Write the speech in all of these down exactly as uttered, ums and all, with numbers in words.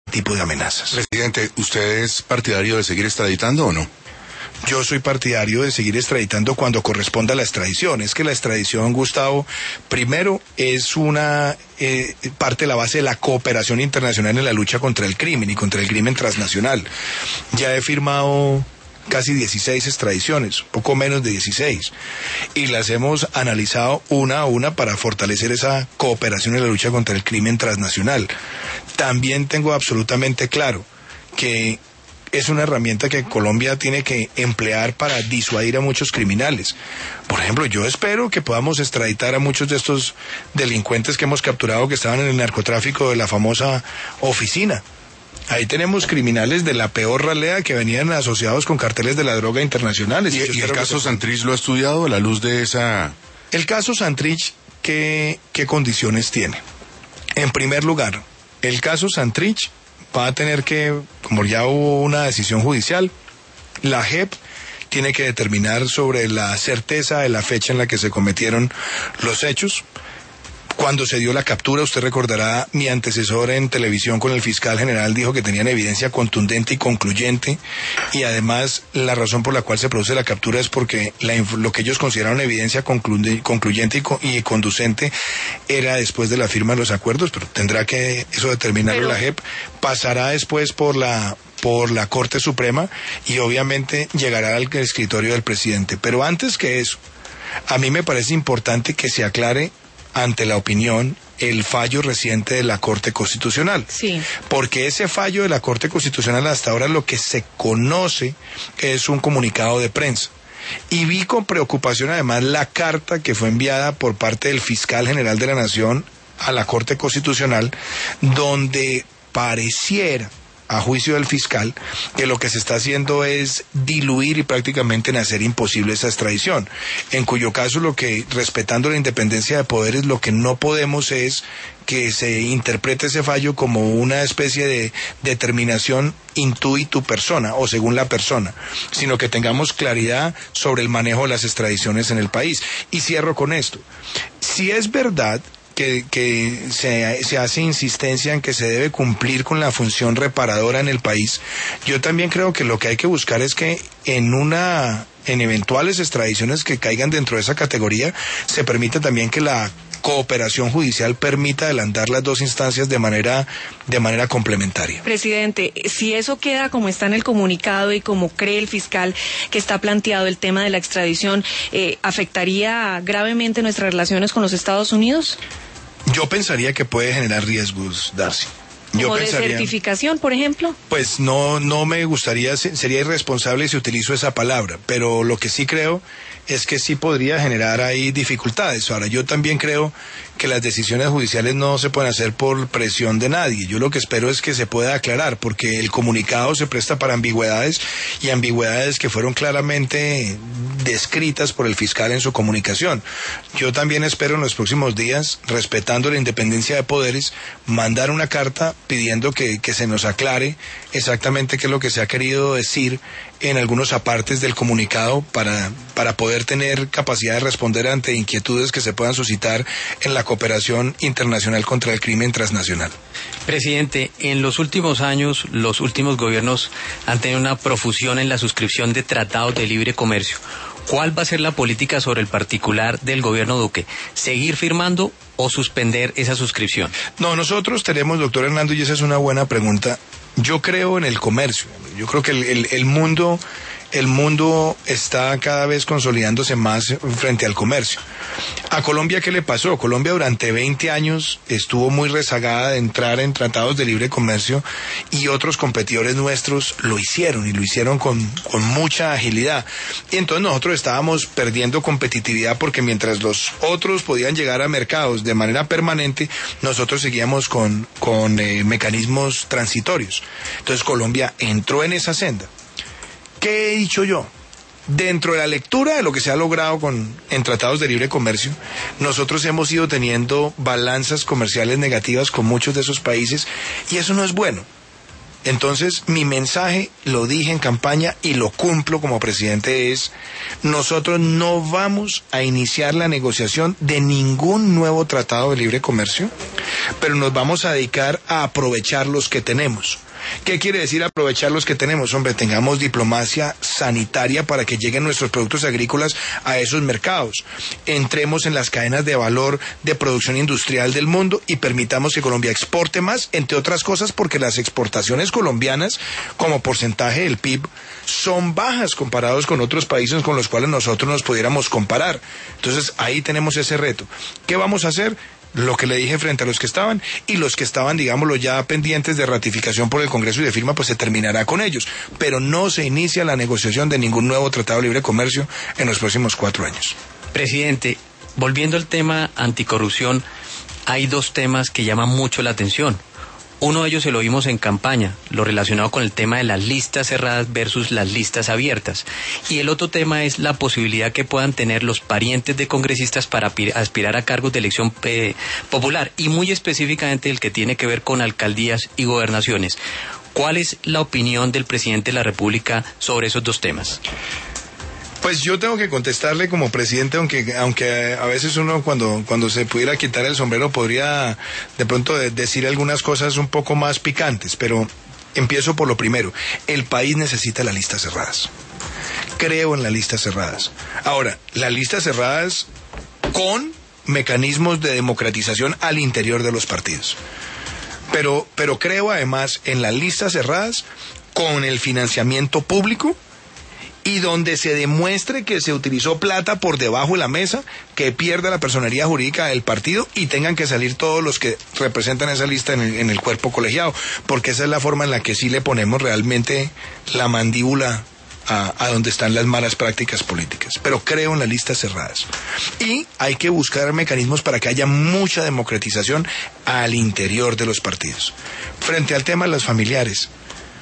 tipo de amenazas. Presidente, ¿usted es partidario de seguir extraditando o no? Yo soy partidario de seguir extraditando cuando corresponda la extradición. Es que la extradición, Gustavo, primero es una eh, parte de la base de la cooperación internacional en la lucha contra el crimen y contra el crimen transnacional. Ya he firmado casi dieciséis extradiciones, poco menos de dieciséis, y las hemos analizado una a una para fortalecer esa cooperación en la lucha contra el crimen transnacional. También tengo absolutamente claro que es una herramienta que Colombia tiene que emplear para disuadir a muchos criminales. Por ejemplo, yo espero que podamos extraditar a muchos de estos delincuentes que hemos capturado que estaban en el narcotráfico de la famosa oficina. Ahí tenemos criminales de la peor ralea que venían asociados con carteles de la droga internacionales. ¿Y, y el caso Santrich lo ha estudiado a la luz de esa...? El caso Santrich, ¿qué, qué condiciones tiene? En primer lugar, el caso Santrich va a tener que, como ya hubo una decisión judicial, la J E P tiene que determinar sobre la certeza de la fecha en la que se cometieron los hechos. Cuando se dio la captura, usted recordará, mi antecesor en televisión con el fiscal general dijo que tenían evidencia contundente y concluyente, y además la razón por la cual se produce la captura es porque la, lo que ellos consideraron evidencia conclu, concluyente y, co, y conducente era después de la firma de los acuerdos, pero tendrá que eso determinarlo pero... la J E P, pasará después por la... por la Corte Suprema y obviamente llegará al escritorio del presidente. Pero antes que eso, a mí me parece importante que se aclare ante la opinión el fallo reciente de la Corte Constitucional. Sí. Porque ese fallo de la Corte Constitucional hasta ahora lo que se conoce es un comunicado de prensa. Y vi con preocupación además la carta que fue enviada por parte del fiscal general de la Nación a la Corte Constitucional, donde pareciera, a juicio del fiscal, que lo que se está haciendo es diluir y prácticamente en hacer imposible esa extradición, en cuyo caso lo que, respetando la independencia de poderes, lo que no podemos es que se interprete ese fallo como una especie de determinación intuitu persona o según la persona, sino que tengamos claridad sobre el manejo de las extradiciones en el país. Y cierro con esto. Si es verdad que, que se, se hace insistencia en que se debe cumplir con la función reparadora en el país, yo también creo que lo que hay que buscar es que en una en eventuales extradiciones que caigan dentro de esa categoría, se permita también que la cooperación judicial permita adelantar las dos instancias de manera de manera complementaria. Presidente, si eso queda como está en el comunicado y como cree el fiscal que está planteado el tema de la extradición, eh, ¿afectaría gravemente nuestras relaciones con los Estados Unidos? Yo pensaría que puede generar riesgos, Darcy. Yo ¿Como pensaría, desertificación, por ejemplo? Pues no, no me gustaría, sería irresponsable si utilizo esa palabra, pero lo que sí creo es que sí podría generar ahí dificultades. Ahora, yo también creo que las decisiones judiciales no se pueden hacer por presión de nadie. Yo lo que espero es que se pueda aclarar, porque el comunicado se presta para ambigüedades, y ambigüedades que fueron claramente descritas por el fiscal en su comunicación. Yo también espero en los próximos días, respetando la independencia de poderes, mandar una carta pidiendo que, que se nos aclare exactamente qué es lo que se ha querido decir en algunos apartes del comunicado para, para poder tener capacidad de responder ante inquietudes que se puedan suscitar en la cooperación internacional contra el crimen transnacional. Presidente, en los últimos años, los últimos gobiernos han tenido una profusión en la suscripción de tratados de libre comercio. ¿Cuál va a ser la política sobre el particular del gobierno Duque? ¿Seguir firmando o suspender esa suscripción? No, nosotros tenemos, doctor Hernando, y esa es una buena pregunta. Yo creo en el comercio. Yo creo que el, el, el mundo... El mundo está cada vez consolidándose más frente al comercio. ¿A Colombia qué le pasó? Colombia durante veinte años estuvo muy rezagada de entrar en tratados de libre comercio, y otros competidores nuestros lo hicieron, y lo hicieron con, con mucha agilidad. Y entonces nosotros estábamos perdiendo competitividad, porque mientras los otros podían llegar a mercados de manera permanente, nosotros seguíamos con, con eh, mecanismos transitorios. Entonces Colombia entró en esa senda. ¿Qué he dicho yo? Dentro de la lectura de lo que se ha logrado con, en tratados de libre comercio, nosotros hemos ido teniendo balanzas comerciales negativas con muchos de esos países, y eso no es bueno. Entonces, mi mensaje, lo dije en campaña y lo cumplo como presidente, es: nosotros no vamos a iniciar la negociación de ningún nuevo tratado de libre comercio, pero nos vamos a dedicar a aprovechar los que tenemos. ¿Qué quiere decir aprovechar los que tenemos? Hombre, tengamos diplomacia sanitaria para que lleguen nuestros productos agrícolas a esos mercados. Entremos en las cadenas de valor de producción industrial del mundo y permitamos que Colombia exporte más, entre otras cosas porque las exportaciones colombianas, como porcentaje del P I B, son bajas comparados con otros países con los cuales nosotros nos pudiéramos comparar. Entonces, ahí tenemos ese reto. ¿Qué vamos a hacer? Lo que le dije frente a los que estaban, y los que estaban, digámoslo, ya pendientes de ratificación por el Congreso y de firma, pues se terminará con ellos. Pero no se inicia la negociación de ningún nuevo tratado de libre comercio en los próximos cuatro años. Presidente, volviendo al tema anticorrupción, hay dos temas que llaman mucho la atención. Uno de ellos se lo vimos en campaña, lo relacionado con el tema de las listas cerradas versus las listas abiertas. Y el otro tema es la posibilidad que puedan tener los parientes de congresistas para aspirar a cargos de elección eh, popular, y muy específicamente el que tiene que ver con alcaldías y gobernaciones. ¿Cuál es la opinión del presidente de la República sobre esos dos temas? Pues yo tengo que contestarle como presidente, aunque aunque a veces uno cuando cuando se pudiera quitar el sombrero podría de pronto de, decir algunas cosas un poco más picantes, pero empiezo por lo primero. El país necesita las listas cerradas. Creo en las listas cerradas. Ahora, las listas cerradas con mecanismos de democratización al interior de los partidos. Pero, pero creo además en las listas cerradas con el financiamiento público, y donde se demuestre que se utilizó plata por debajo de la mesa, que pierda la personería jurídica del partido y tengan que salir todos los que representan esa lista en el, en el cuerpo colegiado, porque esa es la forma en la que sí le ponemos realmente la mandíbula a, a donde están las malas prácticas políticas. Pero creo en las listas cerradas. Y hay que buscar mecanismos para que haya mucha democratización al interior de los partidos. Frente al tema de las familiares,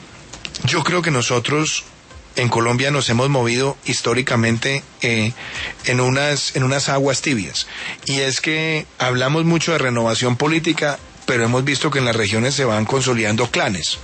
yo creo que nosotros en Colombia nos hemos movido históricamente eh, en unas en unas aguas tibias, y es que hablamos mucho de renovación política, pero hemos visto que en las regiones se van consolidando clanes,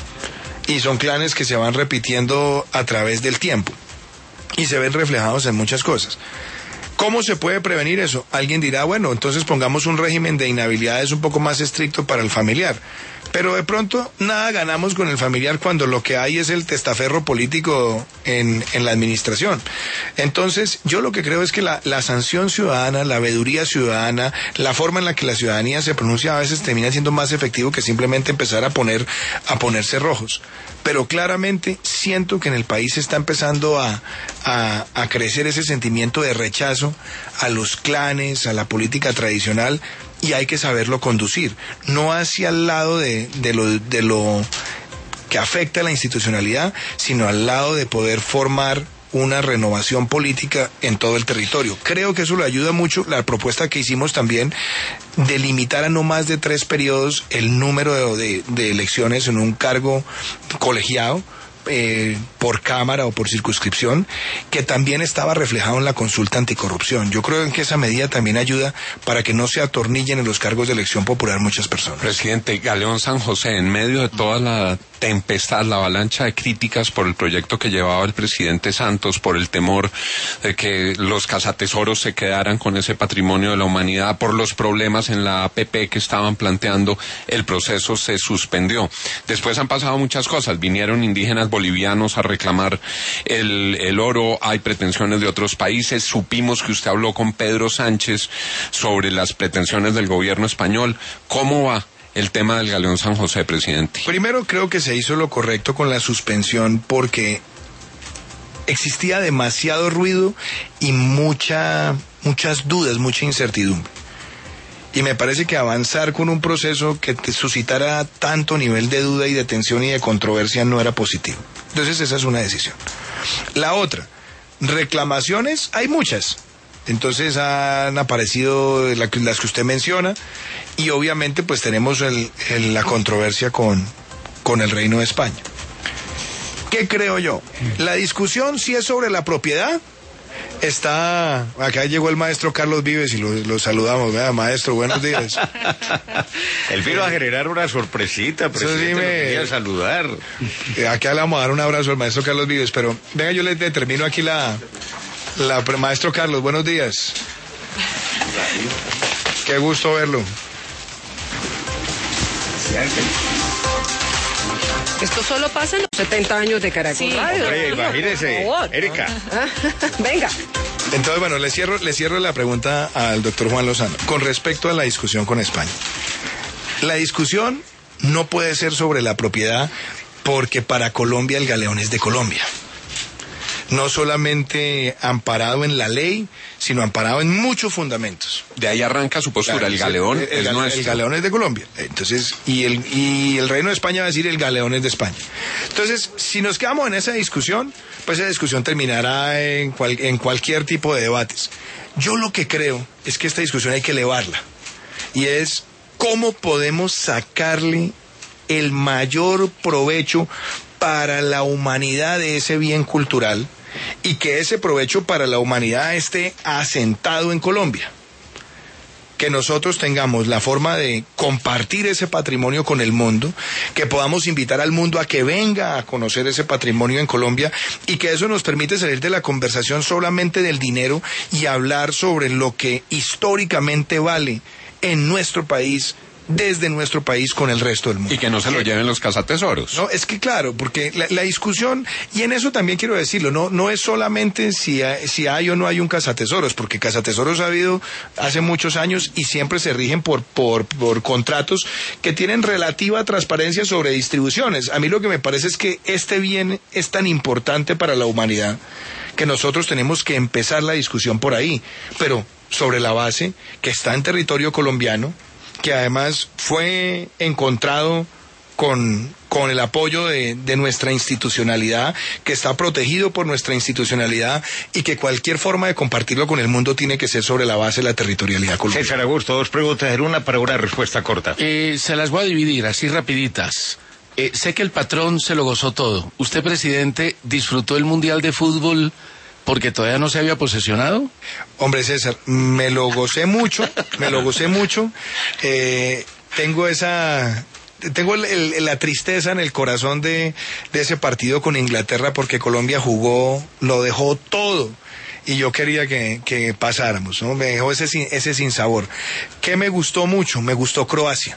y son clanes que se van repitiendo a través del tiempo y se ven reflejados en muchas cosas. ¿Cómo se puede prevenir eso? Alguien dirá, bueno, entonces pongamos un régimen de inhabilidades un poco más estricto para el familiar. Pero de pronto nada ganamos con el familiar cuando lo que hay es el testaferro político en, en la administración. Entonces, yo lo que creo es que la, la sanción ciudadana, la veeduría ciudadana, la forma en la que la ciudadanía se pronuncia a veces termina siendo más efectivo que simplemente empezar a poner, a ponerse rojos. Pero claramente siento que en el país se está empezando a, a, a crecer ese sentimiento de rechazo a los clanes, a la política tradicional, y hay que saberlo conducir, no hacia el lado de, de, lo, de lo que afecta a la institucionalidad, sino al lado de poder formar una renovación política en todo el territorio. Creo que eso le ayuda mucho la propuesta que hicimos también de limitar a no más de tres periodos el número de, de, de elecciones en un cargo colegiado, Eh, por cámara o por circunscripción, que también estaba reflejado en la consulta anticorrupción. Yo creo que esa medida también ayuda para que no se atornillen en los cargos de elección popular muchas personas. Presidente, Galeón San José, en medio de toda la tempestad, la avalancha de críticas por el proyecto que llevaba el presidente Santos, por el temor de que los cazatesoros se quedaran con ese patrimonio de la humanidad, por los problemas en la A P P que estaban planteando, el proceso se suspendió. Después han pasado muchas cosas, vinieron indígenas bolivianos a reclamar el, el oro, hay pretensiones de otros países, supimos que usted habló con Pedro Sánchez sobre las pretensiones del gobierno español. ¿Cómo va el tema del Galeón San José, presidente? Primero, creo que se hizo lo correcto con la suspensión porque existía demasiado ruido y mucha, muchas dudas, mucha incertidumbre. Y me parece que avanzar con un proceso que te suscitara tanto nivel de duda y de tensión y de controversia no era positivo. Entonces esa es una decisión. La otra, reclamaciones, hay muchas. Entonces han aparecido las que usted menciona, y obviamente pues tenemos el, el, la controversia con, con el Reino de España. ¿Qué creo yo? La discusión si es sobre la propiedad, Está, acá llegó el maestro Carlos Vives y lo, lo saludamos. Vea, maestro, buenos días. Él vino a generar una sorpresita, presidente, sí me... lo quería saludar. Acá le vamos a dar un abrazo al maestro Carlos Vives, pero venga, yo le determino aquí la, la... Maestro Carlos, buenos días. Qué gusto verlo. Esto solo pasa en los setenta años de Caracol Sí. Radio. Hombre, imagínese, Por favor. Erika. Ah, Venga. Entonces, bueno, le cierro, le cierro la pregunta al doctor Juan Lozano con respecto a la discusión con España. La discusión no puede ser sobre la propiedad porque para Colombia el galeón es de Colombia. No solamente amparado en la ley, sino amparado en muchos fundamentos. De ahí arranca su postura, el galeón el, el, es el, nuestro. El galeón es de Colombia. Entonces, y el, y el Reino de España va a decir el galeón es de España. Entonces, si nos quedamos en esa discusión, pues esa discusión terminará en, cual, en cualquier tipo de debates. Yo lo que creo es que esta discusión hay que elevarla. Y es cómo podemos sacarle el mayor provecho para la humanidad de ese bien cultural y que ese provecho para la humanidad esté asentado en Colombia. Que nosotros tengamos la forma de compartir ese patrimonio con el mundo, que podamos invitar al mundo a que venga a conocer ese patrimonio en Colombia y que eso nos permite salir de la conversación solamente del dinero y hablar sobre lo que históricamente vale en nuestro país, desde nuestro país con el resto del mundo. Y que no se lo lleven los cazatesoros. No, es que claro, porque la, la discusión, y en eso también quiero decirlo, no, no es solamente si hay, si hay o no hay un cazatesoros, porque cazatesoros ha habido hace muchos años y siempre se rigen por, por, por contratos que tienen relativa transparencia sobre distribuciones. A mí lo que me parece es que este bien es tan importante para la humanidad que nosotros tenemos que empezar la discusión por ahí, pero sobre la base que está en territorio colombiano, que además fue encontrado con, con el apoyo de, de nuestra institucionalidad, que está protegido por nuestra institucionalidad y que cualquier forma de compartirlo con el mundo tiene que ser sobre la base de la territorialidad colombiana. César Augusto, dos preguntas en una para una respuesta corta. Eh, se las voy a dividir así rapiditas. Eh, sé que el patrón se lo gozó todo. ¿Usted, presidente, disfrutó el Mundial de Fútbol porque todavía no se había posesionado? Hombre, César, me lo gocé mucho, me lo gocé mucho. Eh, tengo esa... Tengo el, el, la tristeza en el corazón de, de ese partido con Inglaterra porque Colombia jugó, lo dejó todo. Y yo quería que, que pasáramos, ¿no? Me dejó ese, ese sinsabor. ¿Qué me gustó mucho? Me gustó Croacia.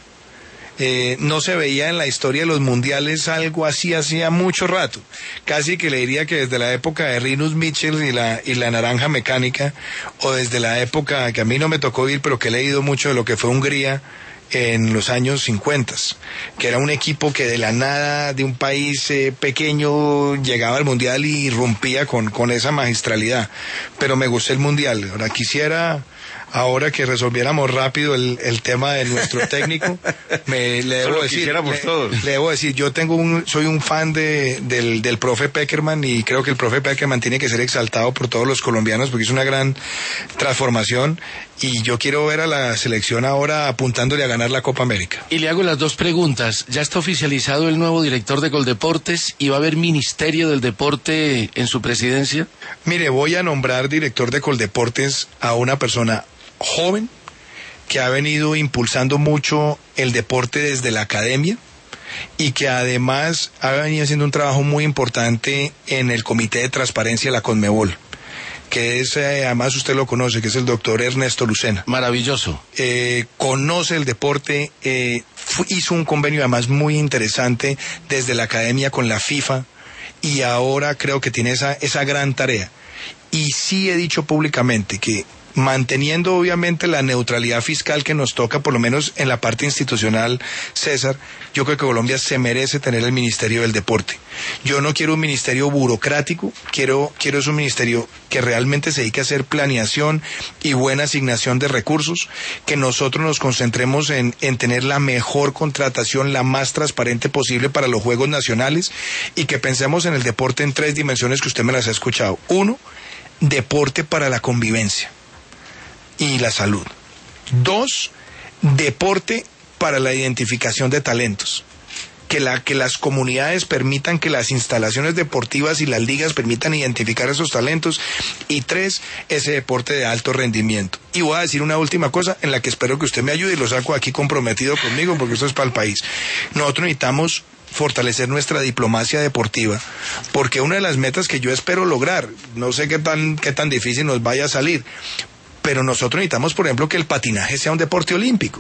Eh, no se veía en la historia de los mundiales algo así hacía mucho rato. Casi que le diría que desde la época de Rinus Michels y la, y la naranja mecánica, o desde la época que a mí no me tocó vivir, pero que he leído mucho de lo que fue Hungría en los años cincuenta, que era un equipo que de la nada, de un país eh, pequeño, llegaba al mundial y rompía con, con esa magistralidad. Pero me gustó el mundial. Ahora quisiera... Ahora que resolviéramos rápido el, el tema de nuestro técnico, me, le debo Solo decir, quisiéramos le, todos. le debo decir, yo tengo un, soy un fan de, del, del profe Peckerman y creo que el profe Peckerman tiene que ser exaltado por todos los colombianos porque es una gran transformación y yo quiero ver a la selección ahora apuntándole a ganar la Copa América. Y le hago las dos preguntas. ¿Ya está oficializado el nuevo director de Coldeportes y va a haber Ministerio del Deporte en su presidencia? Mire, voy a nombrar director de Coldeportes a una persona joven que ha venido impulsando mucho el deporte desde la academia y que además ha venido haciendo un trabajo muy importante en el Comité de Transparencia de la Conmebol, que es, eh, además usted lo conoce, que es el doctor Ernesto Lucena. Maravilloso. Eh, conoce el deporte, eh, hizo un convenio además muy interesante desde la academia con la FIFA y ahora creo que tiene esa, esa gran tarea. Y sí he dicho públicamente que manteniendo obviamente la neutralidad fiscal que nos toca, por lo menos en la parte institucional, César, yo creo que Colombia se merece tener el Ministerio del Deporte. Yo no quiero un ministerio burocrático, quiero, quiero es un ministerio que realmente se dedique a hacer planeación y buena asignación de recursos, que nosotros nos concentremos en, en tener la mejor contratación, la más transparente posible para los Juegos Nacionales y que pensemos en el deporte en tres dimensiones que usted me las ha escuchado. Uno, deporte para la convivencia y la salud. Dos, deporte para la identificación de talentos. que, la, que las comunidades permitan que las instalaciones deportivas y las ligas permitan identificar esos talentos. Y tres, ese deporte de alto rendimiento. Y voy a decir una última cosa en la que espero que usted me ayude y lo saco aquí comprometido conmigo porque esto es para el país. Nosotros necesitamos fortalecer nuestra diplomacia deportiva, porque una de las metas que yo espero lograr, no sé qué tan, qué tan difícil nos vaya a salir, pero nosotros necesitamos, por ejemplo, que el patinaje sea un deporte olímpico.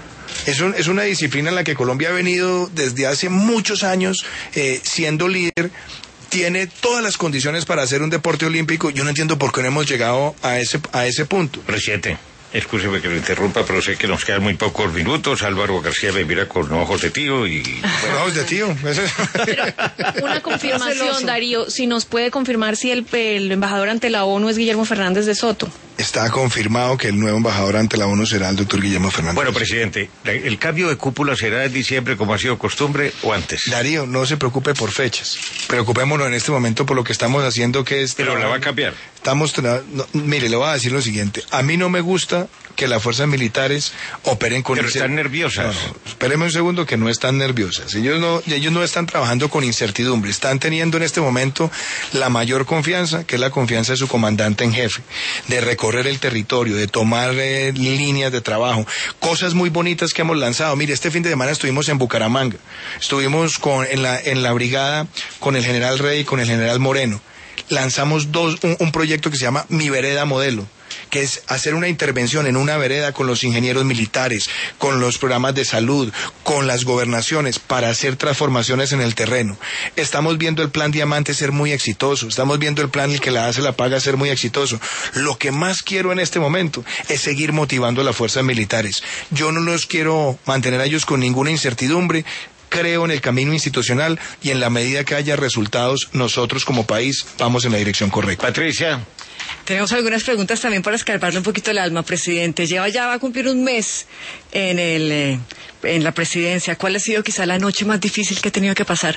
Es, un, es una disciplina en la que Colombia ha venido desde hace muchos años eh, siendo líder, tiene todas las condiciones para hacer un deporte olímpico. Yo no entiendo por qué no hemos llegado a ese, a ese punto. Presidente, escúcheme que lo interrumpa, pero sé que nos quedan muy pocos minutos. Álvaro García me mira con ojos de tío y... Con ojos de tío. Pero una confirmación, Darío, si nos puede confirmar si el, el embajador ante la ONU es Guillermo Fernández de Soto. Está confirmado que el nuevo embajador ante la ONU será el doctor Guillermo Fernández. Bueno, presidente, ¿el cambio de cúpula será en diciembre como ha sido costumbre o antes? Darío, no se preocupe por fechas. Preocupémonos en este momento por lo que estamos haciendo, que es... Pero la va a cambiar. Estamos... No, mire, le voy a decir lo siguiente. A mí no me gusta que las fuerzas militares operen con... Pero están nerviosas. No, no, espéreme un segundo, que no están nerviosas. Ellos no, ellos no están trabajando con incertidumbre. Están teniendo en este momento la mayor confianza, que es la confianza de su comandante en jefe, de recorrer el territorio, de tomar eh, líneas de trabajo, cosas muy bonitas que hemos lanzado. Mire, este fin de semana estuvimos en Bucaramanga, estuvimos con, en, la, en la brigada con el general Rey y con el general Moreno. Lanzamos dos, un, un proyecto que se llama Mi Vereda Modelo, que es hacer una intervención en una vereda con los ingenieros militares, con los programas de salud, con las gobernaciones, para hacer transformaciones en el terreno. Estamos viendo el plan Diamante ser muy exitoso, estamos viendo el plan El que la hace la paga ser muy exitoso. Lo que más quiero en este momento es seguir motivando a las fuerzas militares. Yo no los quiero mantener a ellos con ninguna incertidumbre. Creo en el camino institucional y en la medida que haya resultados, nosotros como país vamos en la dirección correcta. Patricia. Tenemos algunas preguntas también para escarbarle un poquito el alma, presidente. Lleva ya, va a cumplir un mes en, el, eh, en la presidencia. ¿Cuál ha sido quizá la noche más difícil que ha tenido que pasar?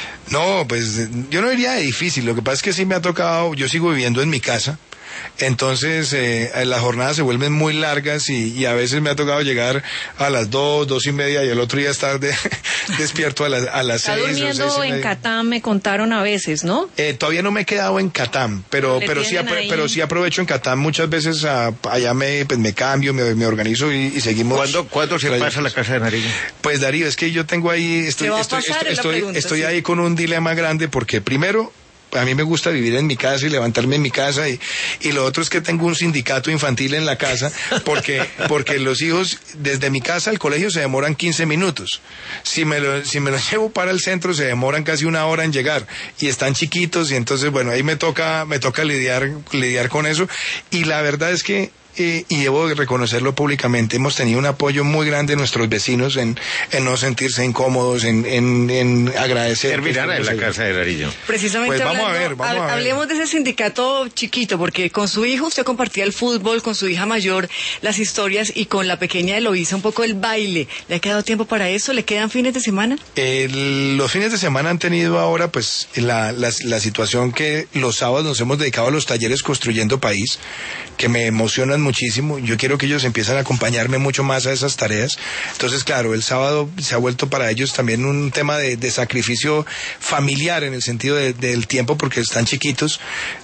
No, pues yo no diría de difícil. Lo que pasa es que sí me ha tocado, yo sigo viviendo en mi casa. Entonces eh, las jornadas se vuelven muy largas y, y a veces me ha tocado llegar a las dos, dos y media y el otro día estar de, despierto a las, a las Está seis. durmiendo o seis y en Catam, me contaron a veces, ¿no? Eh, todavía no me he quedado en Catam, pero pero sí, pero sí aprovecho en Catam muchas veces. A, allá me, pues, me cambio, me, me organizo y, y seguimos. ¿Cuándo, ¿cuándo se pasa a la casa de Nariño? Pues Darío, es que yo tengo ahí, estoy, estoy, estoy, estoy, pregunta, estoy sí. ahí con un dilema grande porque primero, a mí me gusta vivir en mi casa y levantarme en mi casa y, y lo otro es que tengo un sindicato infantil en la casa porque porque los hijos desde mi casa al colegio se demoran quince minutos. Si me lo, si me los llevo para el centro se demoran casi una hora en llegar y están chiquitos y entonces bueno, ahí me toca me toca lidiar lidiar con eso y la verdad es que Eh, y debo reconocerlo públicamente, hemos tenido un apoyo muy grande de nuestros vecinos en, en no sentirse incómodos, en, en, en agradecer. Servirán en la casa de Nariño. Precisamente pues vamos hablando, a ver, vamos a ver. Hablemos de ese sindicato chiquito, porque con su hijo usted compartía el fútbol, con su hija mayor las historias y con la pequeña Eloísa un poco el baile. ¿Le ha quedado tiempo para eso? ¿Le quedan fines de semana? El, los fines de semana han tenido ahora pues la, la, la situación que los sábados nos hemos dedicado a los talleres Construyendo País, que me emocionan muchísimo. Yo quiero que ellos empiecen a acompañarme mucho más a esas tareas. Entonces, claro, el sábado se ha vuelto para ellos también un tema de, de sacrificio familiar en el sentido de, del tiempo porque están chiquitos,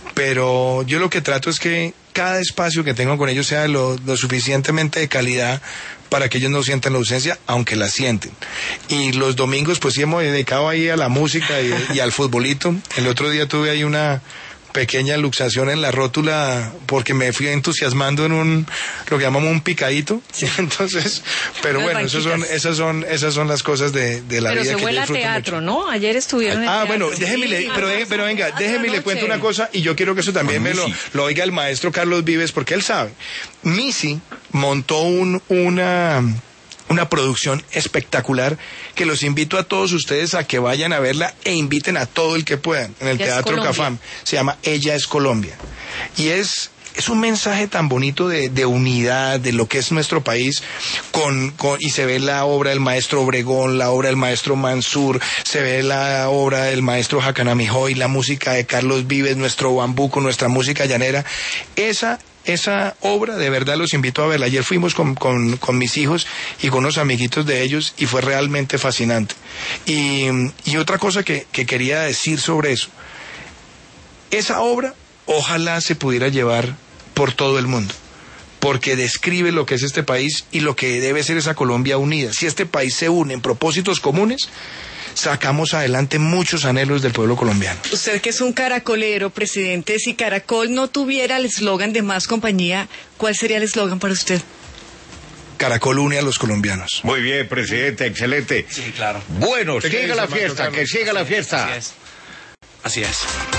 pero yo lo que trato es que cada espacio que tengo con ellos sea lo, lo suficientemente de calidad para que ellos no sientan la ausencia, aunque la sienten. Y los domingos pues sí hemos dedicado ahí a la música y, y al futbolito. El otro día tuve ahí una pequeña luxación en la rótula porque me fui entusiasmando en un lo que llamamos un picadito. Sí. Entonces, pero Las bueno, esas son esas son esas son las cosas de, de la pero vida se que vuela disfruto teatro, mucho. ¿no? Ayer estuvieron en Ah, teatro. bueno, déjeme, sí, le, pero, ah, pero venga, ah, déjeme le cuento una cosa y yo quiero que eso también me lo, lo oiga el maestro Carlos Vives porque él sabe. Missy montó un una una producción espectacular que los invito a todos ustedes a que vayan a verla e inviten a todo el que puedan en el Ella Teatro Cafam. Se llama Ella es Colombia. Y es es un mensaje tan bonito de, de unidad, de lo que es nuestro país, con, con, y se ve la obra del maestro Obregón, la obra del maestro Mansur, se ve la obra del maestro Jacanamijoy, la música de Carlos Vives, nuestro bambuco, nuestra música llanera. Esa esa obra de verdad los invito a verla. Ayer fuimos con, con, con mis hijos y con unos amiguitos de ellos y fue realmente fascinante. Y, y otra cosa que, que quería decir sobre eso, esa obra ojalá se pudiera llevar por todo el mundo, porque describe lo que es este país y lo que debe ser esa Colombia unida. Si este país se une en propósitos comunes, sacamos adelante muchos anhelos del pueblo colombiano. Usted que es un caracolero, presidente, si Caracol no tuviera el eslogan de Más Compañía, ¿cuál sería el eslogan para usted? Caracol une a los colombianos. Muy bien, presidente, excelente. Sí, claro. Bueno, ¿Qué siga dice, la Marco fiesta, Carlos? que siga la fiesta. Así es. Así es.